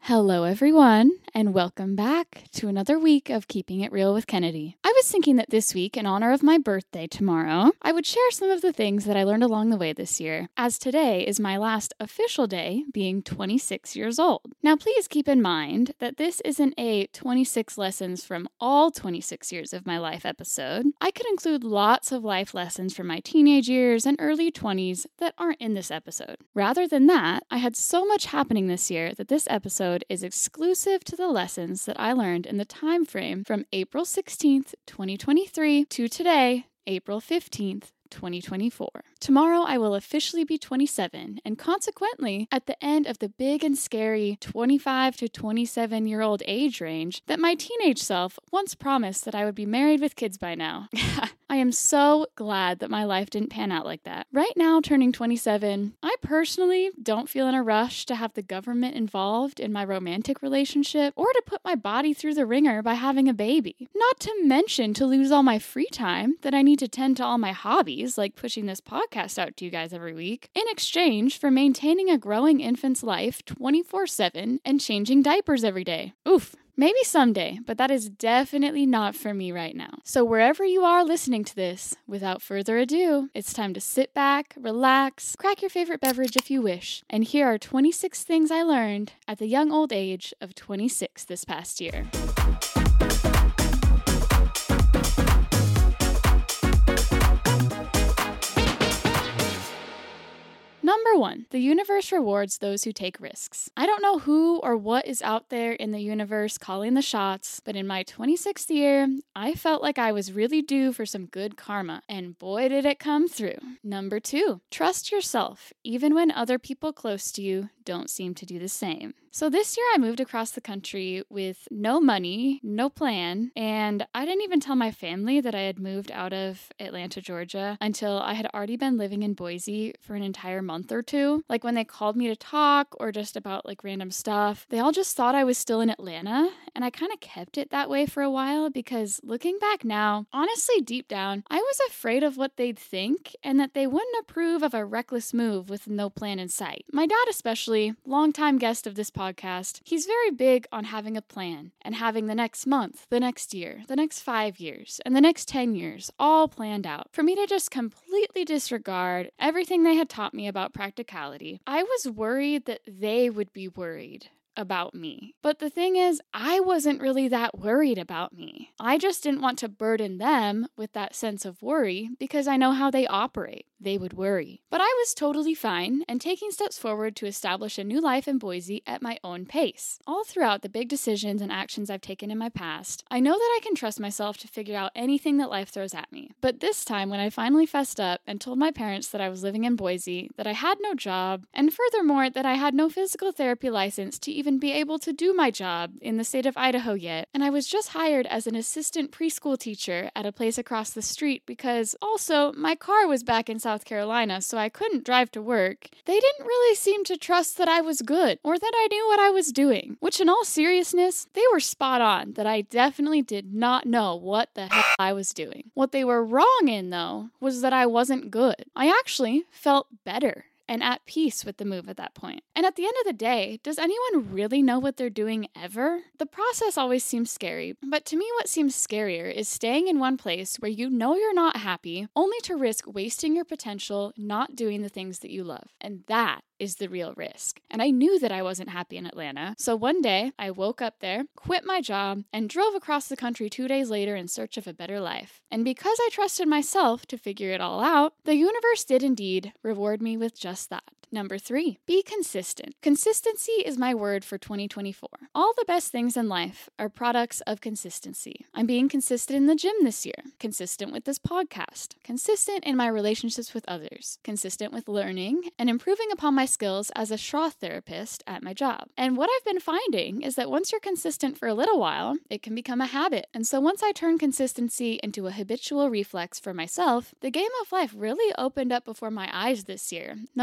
Hello, everyone, and welcome back to another week of Keeping It Real with Kennedy. I was thinking that this week, in honor of my birthday tomorrow, I would share some of the things that I learned along the way this year, as today is my last official day being 26 years old. Now, please keep in mind that this isn't a 26 lessons from all 26 years of my life episode. I could include lots of life lessons from my teenage years and early 20s that aren't in this episode. Rather than that, I had so much happening this year that this episode is exclusive to the lessons that I learned in the time frame from April 16th, 2023 to today, April 15th, 2024. Tomorrow I will officially be 27, and consequently, at the end of the big and scary 25 to 27-year-old age range that my teenage self once promised that I would be married with kids by now. I am so glad that my life didn't pan out like that. Right now, turning 27, I personally don't feel in a rush to have the government involved in my romantic relationship or to put my body through the ringer by having a baby. Not to mention to lose all my free time that I need to tend to all my hobbies, like pushing this podcast out to you guys every week, in exchange for maintaining a growing infant's life 24/7 and changing diapers every day. Oof. Maybe someday, but that is definitely not for me right now. So wherever you are listening to this, without further ado, it's time to sit back, relax, crack your favorite beverage if you wish, and here are 26 things I learned at the young old age of 26 this past year. Number 1, the universe rewards those who take risks. I don't know who or what is out there in the universe calling the shots, but in my 26th year, I felt like I was really due for some good karma, and boy did it come through. Number 2, trust yourself, even when other people close to you don't seem to do the same. So this year I moved across the country with no money, no plan, and I didn't even tell my family that I had moved out of Atlanta, Georgia until I had already been living in Boise for an entire month or two. Like when they called me to talk or just about like random stuff, they all just thought I was still in Atlanta, and I kind of kept it that way for a while because looking back now, honestly deep down, I was afraid of what they'd think and that they wouldn't approve of a reckless move with no plan in sight. My dad especially, longtime guest of this podcast, he's very big on having a plan and having the next month, the next year, the next 5 years, and the next 10 years all planned out. For me to just completely disregard everything they had taught me about practicality, I was worried that they would be worried about me. But the thing is, I wasn't really that worried about me. I just didn't want to burden them with that sense of worry because I know how they operate. They would worry. But I was totally fine and taking steps forward to establish a new life in Boise at my own pace. All throughout the big decisions and actions I've taken in my past, I know that I can trust myself to figure out anything that life throws at me. But this time, when I finally fessed up and told my parents that I was living in Boise, that I had no job, and furthermore, that I had no physical therapy license to even be able to do my job in the state of Idaho yet, and I was just hired as an assistant preschool teacher at a place across the street because also my car was back in South Carolina, so I couldn't drive to work, they didn't really seem to trust that I was good or that I knew what I was doing, which in all seriousness, they were spot on that I definitely did not know what the hell I was doing. What they were wrong in, though, was that I wasn't good. I actually felt better and at peace with the move at that point. And at the end of the day, does anyone really know what they're doing ever? The process always seems scary, but to me what seems scarier is staying in one place where you know you're not happy, only to risk wasting your potential not doing the things that you love. And that is the real risk. And I knew that I wasn't happy in Atlanta. So one day, I woke up there, quit my job, and drove across the country 2 days later in search of a better life. And because I trusted myself to figure it all out, the universe did indeed reward me with just that. Number 3, be consistent. Consistency is my word for 2024. All the best things in life are products of consistency. I'm being consistent in the gym this year, consistent with this podcast, consistent in my relationships with others, consistent with learning and improving upon my skills as a Schroth therapist at my job. And what I've been finding is that once you're consistent for a little while, it can become a habit. And so once I turned consistency into a habitual reflex for myself, the game of life really opened up before my eyes this year. No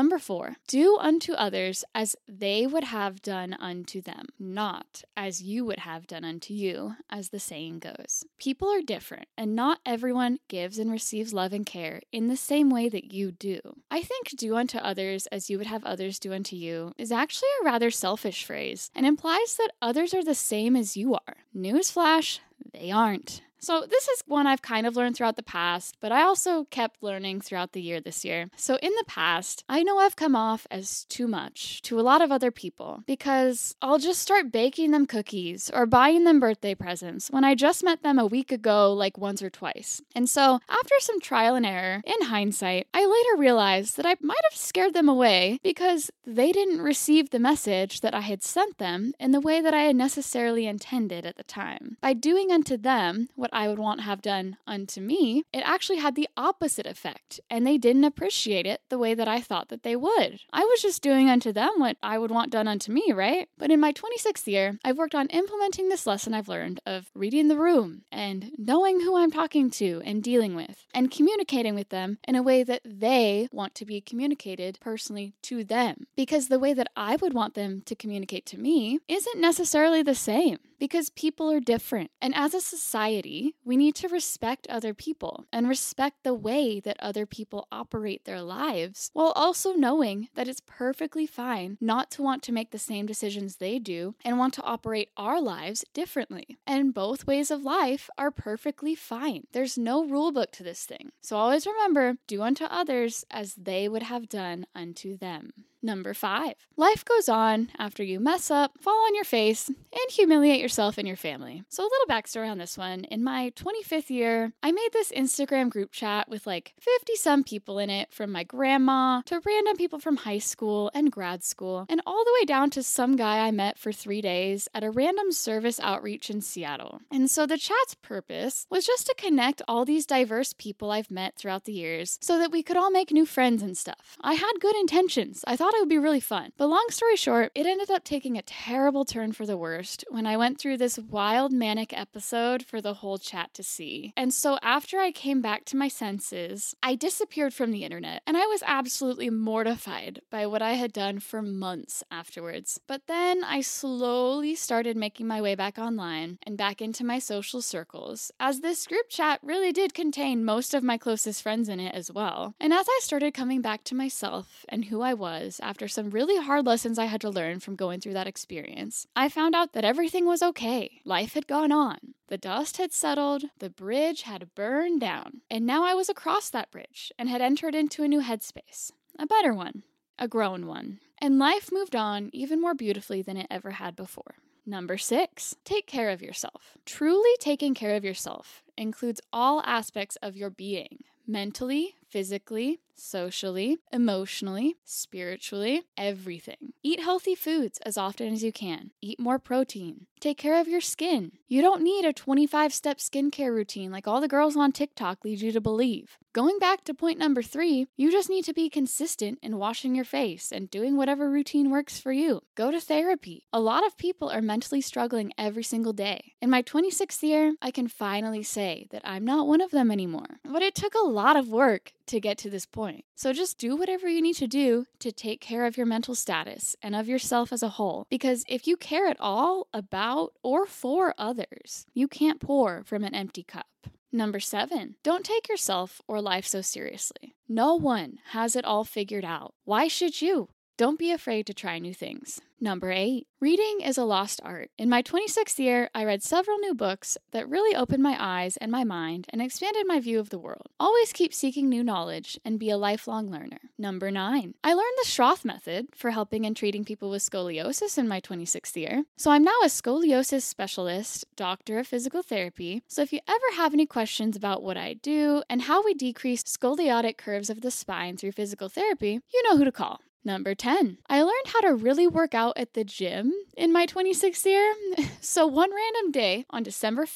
Number 4, do unto others as they would have done unto them, not as you would have done unto you, as the saying goes. People are different, and not everyone gives and receives love and care in the same way that you do. I think do unto others as you would have others do unto you is actually a rather selfish phrase and implies that others are the same as you are. Newsflash, they aren't. So this is one I've kind of learned throughout the past, but I also kept learning throughout the year this year. So in the past, I know I've come off as too much to a lot of other people because I'll just start baking them cookies or buying them birthday presents when I just met them a week ago, like once or twice. And so after some trial and error, in hindsight, I later realized that I might have scared them away because they didn't receive the message that I had sent them in the way that I had necessarily intended at the time. By doing unto them what I would want to have done unto me, it actually had the opposite effect, and they didn't appreciate it the way that I thought that they would. I was just doing unto them what I would want done unto me, right? But in my 26th year, I've worked on implementing this lesson I've learned of reading the room and knowing who I'm talking to and dealing with, and communicating with them in a way that they want to be communicated personally to them. Because the way that I would want them to communicate to me isn't necessarily the same, because people are different. And as a society, we need to respect other people and respect the way that other people operate their lives, while also knowing that it's perfectly fine not to want to make the same decisions they do and want to operate our lives differently. And both ways of life are perfectly fine. There's no rule book to this thing. So always remember, do unto others as they would have done unto them. Number 5, life goes on after you mess up, fall on your face, and humiliate yourself and your family. So a little backstory on this one. In my 25th year, I made this Instagram group chat with like 50 some people in it, from my grandma to random people from high school and grad school, and all the way down to some guy I met for 3 days at a random service outreach in Seattle. And so the chat's purpose was just to connect all these diverse people I've met throughout the years so that we could all make new friends and stuff. I had good intentions. I thought it would be really fun. But long story short, it ended up taking a terrible turn for the worst when I went through this wild manic episode for the whole chat to see. And so after I came back to my senses, I disappeared from the internet, and I was absolutely mortified by what I had done for months afterwards. But then I slowly started making my way back online and back into my social circles, as this group chat really did contain most of my closest friends in it as well. And as I started coming back to myself and who I was after some really hard lessons I had to learn from going through that experience, I found out that everything was okay. Life had gone on. The dust had settled, the bridge had burned down, and now I was across that bridge and had entered into a new headspace. A better one. A grown one. And life moved on even more beautifully than it ever had before. Number 6, take care of yourself. Truly taking care of yourself includes all aspects of your being. Mentally, physically, socially, emotionally, spiritually, everything. Eat healthy foods as often as you can. Eat more protein. Take care of your skin. You don't need a 25-step skincare routine like all the girls on TikTok lead you to believe. Going back to point number 3, you just need to be consistent in washing your face and doing whatever routine works for you. Go to therapy. A lot of people are mentally struggling every single day. In my 26th year, I can finally say that I'm not one of them anymore. But it took a lot of work to get to this point. So just do whatever you need to do to take care of your mental status and of yourself as a whole. Because if you care at all about or for others, you can't pour from an empty cup. Number 7, don't take yourself or life so seriously. No one has it all figured out. Why should you? Don't be afraid to try new things. Number 8, reading is a lost art. In my 26th year, I read several new books that really opened my eyes and my mind and expanded my view of the world. Always keep seeking new knowledge and be a lifelong learner. Number 9, I learned the Schroth method for helping and treating people with scoliosis in my 26th year. So I'm now a scoliosis specialist, doctor of physical therapy. So if you ever have any questions about what I do and how we decrease scoliotic curves of the spine through physical therapy, you know who to call. Number 10, I learned how to really work out at the gym in my 26th year. So one random day on December 5th,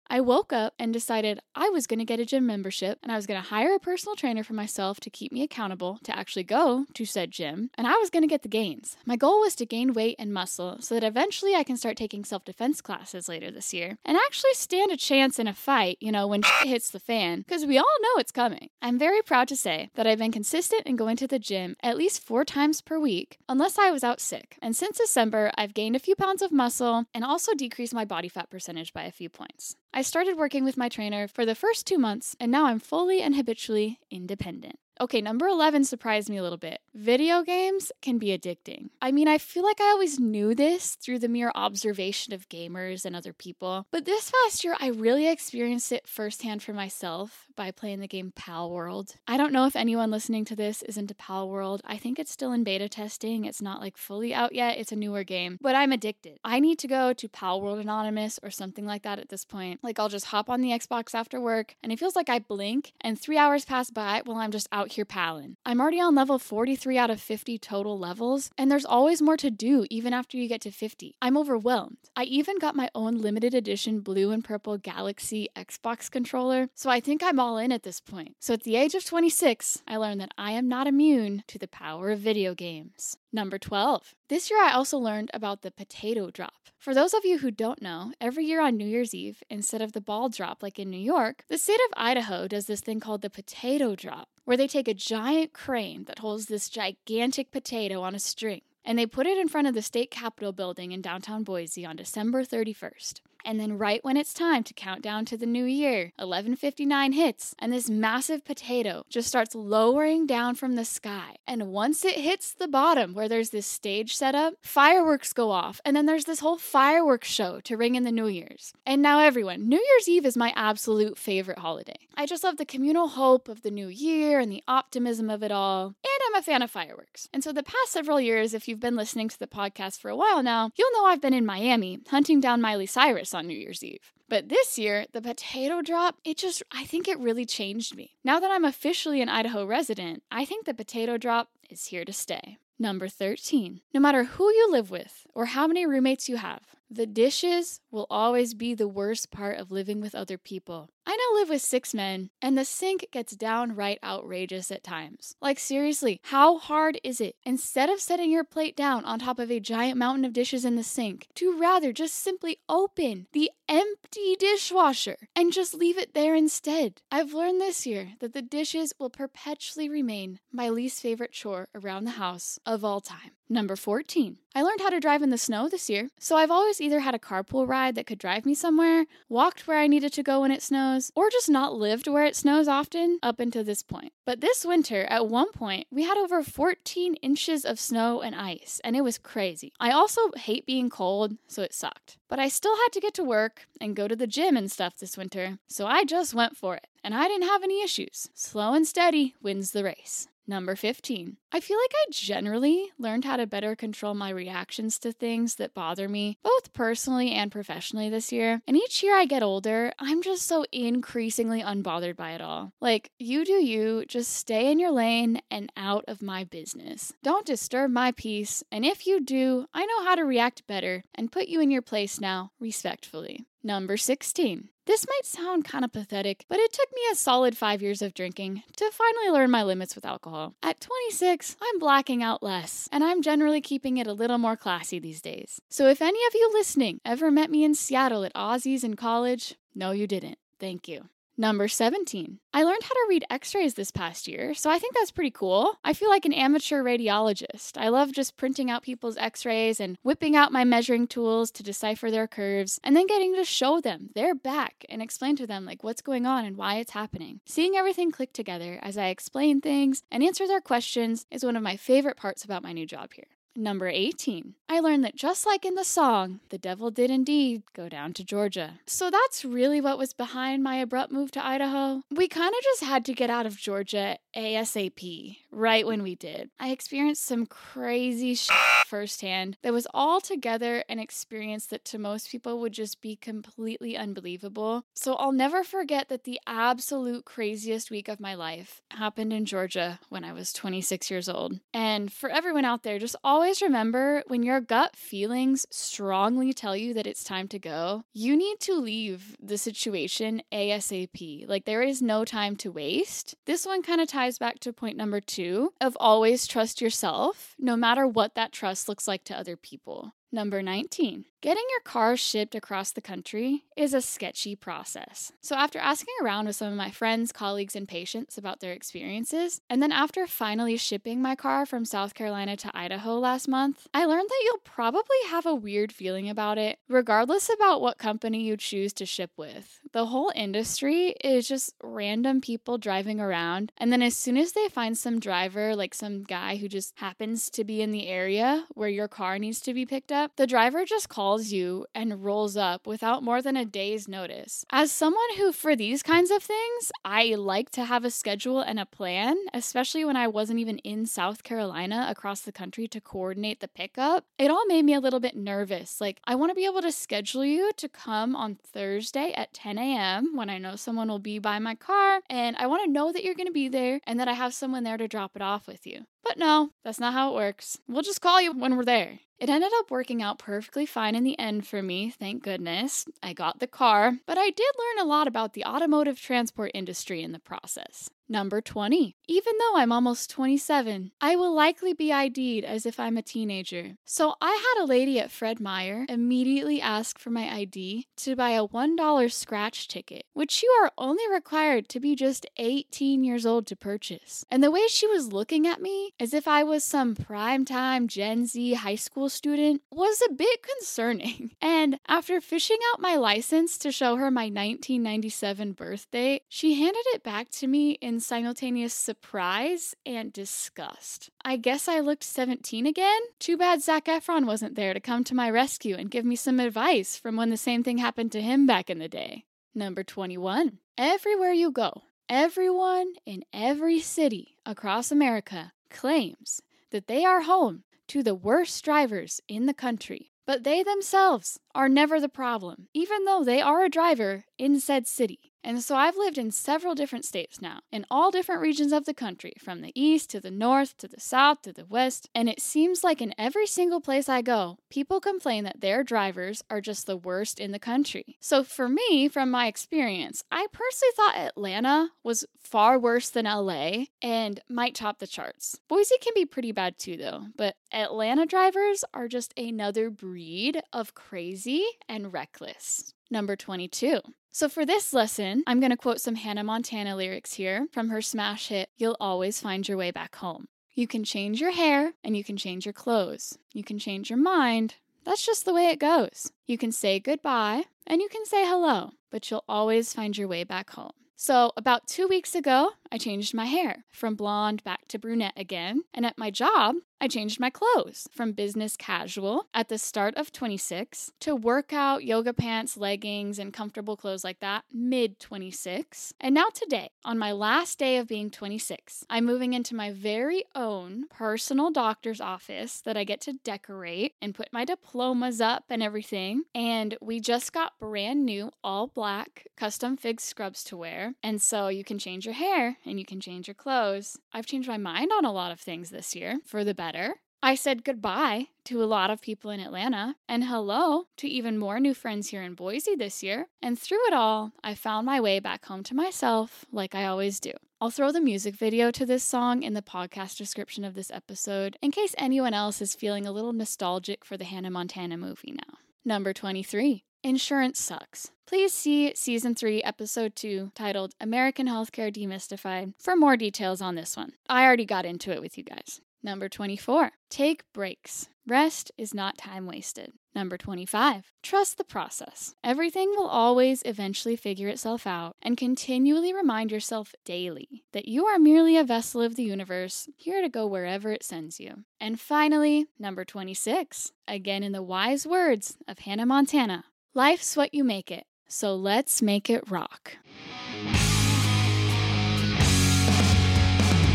I woke up and decided I was going to get a gym membership and I was going to hire a personal trainer for myself to keep me accountable to actually go to said gym, and I was going to get the gains. My goal was to gain weight and muscle so that eventually I can start taking self-defense classes later this year and actually stand a chance in a fight, when shit hits the fan, because we all know it's coming. I'm very proud to say that I've been consistent in going to the gym at least 4 times per week, unless I was out sick. And since December, I've gained a few pounds of muscle and also decreased my body fat percentage by a few points. I started working with my trainer for the first 2 months, and now I'm fully and habitually independent. Okay, number 11 surprised me a little bit. Video games can be addicting. I mean, I feel like I always knew this through the mere observation of gamers and other people, but this past year I really experienced it firsthand for myself by playing the game Palworld. I don't know if anyone listening to this is into Palworld. I think it's still in beta testing. It's not fully out yet. It's a newer game, but I'm addicted. I need to go to Palworld Anonymous or something like that at this point. I'll just hop on the Xbox after work and it feels like I blink and 3 hours pass by while I'm just out here palin'. I'm already on level 43 out of 50 total levels, and there's always more to do even after you get to 50. I'm overwhelmed. I even got my own limited edition blue and purple Galaxy Xbox controller, so I think I'm all in at this point. So at the age of 26, I learned that I am not immune to the power of video games. Number 12. This year I also learned about the potato drop. For those of you who don't know, every year on New Year's Eve, instead of the ball drop like in New York, the state of Idaho does this thing called the potato drop, where they take a giant crane that holds this gigantic potato on a string, and they put it in front of the state capitol building in downtown Boise on December 31st. And then right when it's time to count down to the new year, 11:59 hits, and this massive potato just starts lowering down from the sky. And once it hits the bottom where there's this stage set up, fireworks go off, and then there's this whole fireworks show to ring in the New Year's. And now everyone, New Year's Eve is my absolute favorite holiday. I just love the communal hope of the new year and the optimism of it all. And I'm a fan of fireworks. And so the past several years, if you've been listening to the podcast for a while now, you'll know I've been in Miami hunting down Miley Cyrus on New Year's Eve. But this year, the potato drop, I think it really changed me. Now that I'm officially an Idaho resident, I think the potato drop is here to stay. Number 13. No matter who you live with or how many roommates you have, the dishes will always be the worst part of living with other people. I now live with 6 men, and the sink gets downright outrageous at times. Seriously, how hard is it, instead of setting your plate down on top of a giant mountain of dishes in the sink, to rather just simply open the empty dishwasher and just leave it there instead? I've learned this year that the dishes will perpetually remain my least favorite chore around the house of all time. Number 14. I learned how to drive in the snow this year, so I've always either had a carpool ride that could drive me somewhere, walked where I needed to go when it snows, or just not lived where it snows often up until this point. But this winter, at one point, we had over 14 inches of snow and ice, and it was crazy. I also hate being cold, so it sucked. But I still had to get to work and go to the gym and stuff this winter, so I just went for it, and I didn't have any issues. Slow and steady wins the race. Number 15. I feel like I generally learned how to better control my reactions to things that bother me, both personally and professionally this year. And each year I get older, I'm just so increasingly unbothered by it all. You do you, just stay in your lane and out of my business. Don't disturb my peace, and if you do, I know how to react better and put you in your place now, respectfully. Number 16. This might sound kind of pathetic, but it took me a solid 5 years of drinking to finally learn my limits with alcohol. At 26, I'm blacking out less, and I'm generally keeping it a little more classy these days. So if any of you listening ever met me in Seattle at Aussie's in college, no you didn't. Thank you. Number 17. I learned how to read x-rays this past year, so I think that's pretty cool. I feel like an amateur radiologist. I love just printing out people's x-rays and whipping out my measuring tools to decipher their curves, and then getting to show them their back and explain to them what's going on and why it's happening. Seeing everything click together as I explain things and answer their questions is one of my favorite parts about my new job here. Number 18. I learned that just like in the song, the devil did indeed go down to Georgia. So that's really what was behind my abrupt move to Idaho. We kind of just had to get out of Georgia ASAP right when we did. I experienced some crazy shit firsthand that was all together an experience that to most people would just be completely unbelievable. So I'll never forget that the absolute craziest week of my life happened in Georgia when I was 26 years old. And for everyone out there, just always remember when your gut feelings strongly tell you that it's time to go, you need to leave the situation ASAP. Like, there is no time to waste. This one kind of ties back to point number 2 of always trust yourself, no matter what that trust looks like to other people. Number 19, getting your car shipped across the country is a sketchy process. So after asking around with some of my friends, colleagues, and patients about their experiences, and then after finally shipping my car from South Carolina to Idaho last month, I learned that you'll probably have a weird feeling about it, regardless about what company you choose to ship with. The whole industry is just random people driving around, and then as soon as they find some driver, like some guy who just happens to be in the area where your car needs to be picked up, the driver just calls you and rolls up without more than a day's notice. As someone who, for these kinds of things, I like to have a schedule and a plan, especially when I wasn't even in South Carolina across the country to coordinate the pickup, it all made me a little bit nervous. Like, I want to be able to schedule you to come on Thursday at 10 a.m. when I know someone will be by my car, and I want to know that you're going to be there and that I have someone there to drop it off with you. But no, that's not how it works. We'll just call you when we're there. It ended up working out perfectly fine in the end for me, thank goodness. I got the car, but I did learn a lot about the automotive transport industry in the process. Number 20. Even though I'm almost 27, I will likely be ID'd as if I'm a teenager. So I had a lady at Fred Meyer immediately ask for my ID to buy a $1 scratch ticket, which you are only required to be just 18 years old to purchase. And the way she was looking at me, as if I was some primetime Gen Z high school student, was a bit concerning. And after fishing out my license to show her my 1997 birth date, she handed it back to me in simultaneous surprise and disgust. I guess I looked 17 again? Too bad Zac Efron wasn't there to come to my rescue and give me some advice from when the same thing happened to him back in the day. Number 21. Everywhere you go, everyone in every city across America claims that they are home to the worst drivers in the country. But they themselves are never the problem, even though they are a driver in said city. And so I've lived in several different states now, in all different regions of the country, from the east to the north to the south to the west, and it seems like in every single place I go, people complain that their drivers are just the worst in the country. So for me, from my experience, I personally thought Atlanta was far worse than LA and might top the charts. Boise can be pretty bad too though, but Atlanta drivers are just another breed of crazy and reckless. Number 22. So for this lesson, I'm going to quote some Hannah Montana lyrics here from her smash hit, You'll Always Find Your Way Back Home. You can change your hair and you can change your clothes. You can change your mind. That's just the way it goes. You can say goodbye and you can say hello, but you'll always find your way back home. So about 2 weeks ago, I changed my hair from blonde back to brunette again. And at my job, I changed my clothes from business casual at the start of 26 to workout, yoga pants, leggings, and comfortable clothes like that mid 26. And now today, on my last day of being 26, I'm moving into my very own personal doctor's office that I get to decorate and put my diplomas up and everything. And we just got brand new all black custom fig scrubs to wear. And so you can change your hair and you can change your clothes. I've changed my mind on a lot of things this year for the better. I said goodbye to a lot of people in Atlanta and hello to even more new friends here in Boise this year. And through it all, I found my way back home to myself like I always do. I'll throw the music video to this song in the podcast description of this episode in case anyone else is feeling a little nostalgic for the Hannah Montana movie now. Number 23. Insurance sucks. Please see Season 3, Episode 2, titled American Healthcare Demystified, for more details on this one. I already got into it with you guys. Number 24. Take breaks. Rest is not time wasted. Number 25. Trust the process. Everything will always eventually figure itself out, and continually remind yourself daily that you are merely a vessel of the universe, here to go wherever it sends you. And finally, number 26. Again in the wise words of Hannah Montana. Life's what you make it, so let's make it rock.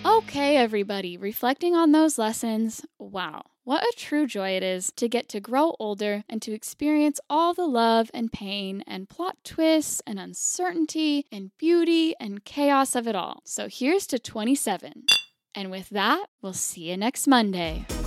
Okay, everybody, reflecting on those lessons, wow. What a true joy it is to get to grow older and to experience all the love and pain and plot twists and uncertainty and beauty and chaos of it all. So here's to 27. And with that, we'll see you next Monday.